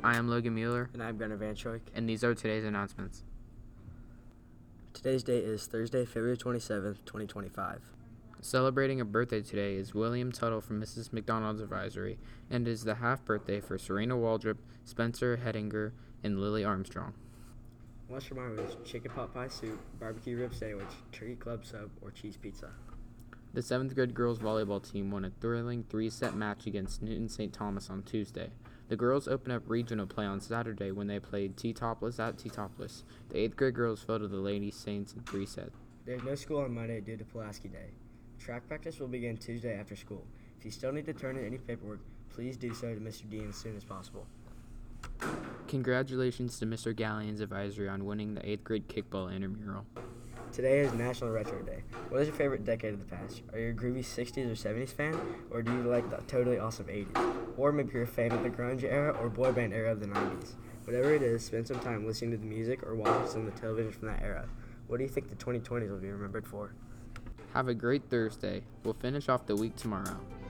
I am Logan Mueller, And I'm Gunnar Van Schoik. and these are today's announcements. Today's date is Thursday, February 27th, 2025. Celebrating a birthday today is William Tuttle from Mrs. McDonald's Advisory, and is the half birthday for Serena Waldrop, Spencer Hedinger, and Lily Armstrong. Lunch tomorrow is chicken pot pie soup, barbecue rib sandwich, turkey club sub, or cheese pizza. The 7th grade girls volleyball team won a thrilling 3-set match against Newton St. Thomas on Tuesday. The girls opened up regional play on Saturday when they played T-Topless at T-Topless. The 8th grade girls fell to the Lady Saints in 3 sets. There's no school on Monday due to Pulaski Day. Track practice will begin Tuesday after school. If you still need to turn in any paperwork, please do so to Mr. Dean as soon as possible. Congratulations to Mr. Gallian's advisory on winning the 8th grade kickball intramural. Today is National Retro Day. What is your favorite decade of the past? Are you a groovy 60s or 70s fan? Or do you like the totally awesome 80s? Or maybe you're a fan of the grunge era or boy band era of the 90s. Whatever it is, spend some time listening to the music or watching some of the television from that era. What do you think the 2020s will be remembered for? Have a great Thursday. We'll finish off the week tomorrow.